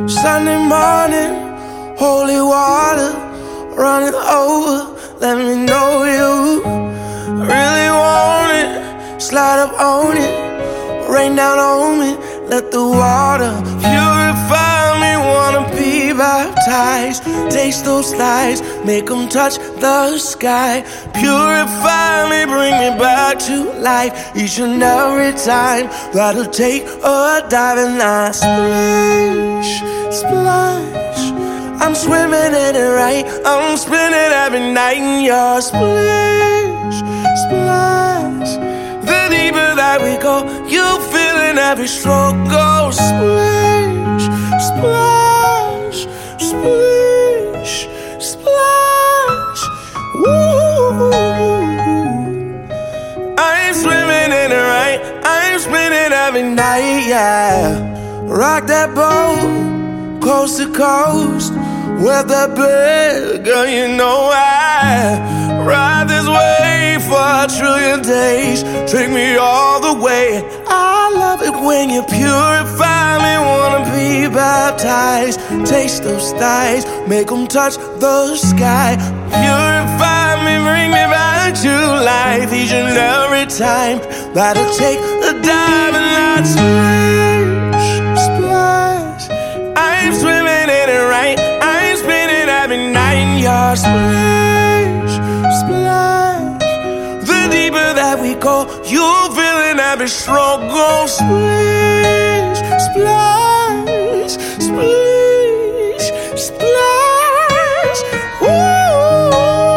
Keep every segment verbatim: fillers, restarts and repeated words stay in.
Sunday morning, holy water running over. Let me know you really want it. Slide up on it, rain down on me. Let the water purify me. Wanna be baptized. Taste those lies, make them touch the sky. Purify me, bring me back to life. Each and every time that I take a dive and I splash, splash. I'm swimming in it right. I'm spinning every night in your splash, splash. The deeper that we go, you feeling every stroke. Go splash, splash, splash, splash. Woo! I'm swimming in it right. I'm spinning every night, yeah. Rock that boat, coast to coast. With that bed, girl, you know I ride this wave for a trillion days. Take me all the way. I love it when you purify me. Wanna be baptized. Taste those thighs, make them touch the sky. Purify me, bring me back to life. Each and every time that I take a dive and I splash, splash. I'm swimming in it right. Every night in your splash, splash. The deeper that we go, you feeling every stroke. Go splash, splash, splash, splash. Ooh.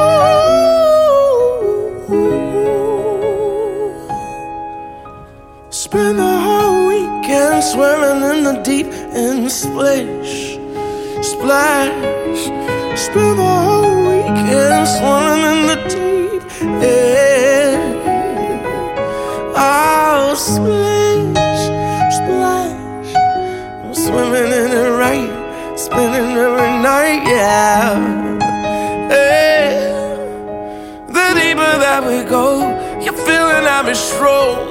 Spend the whole weekend swimming in the deep and splash, splash. Spend the whole weekend swimming in the deep end. Oh, splash, splash. I'm swimming in it right, spinning every night, yeah. Yeah. The deeper that we go, you're feeling every stroke.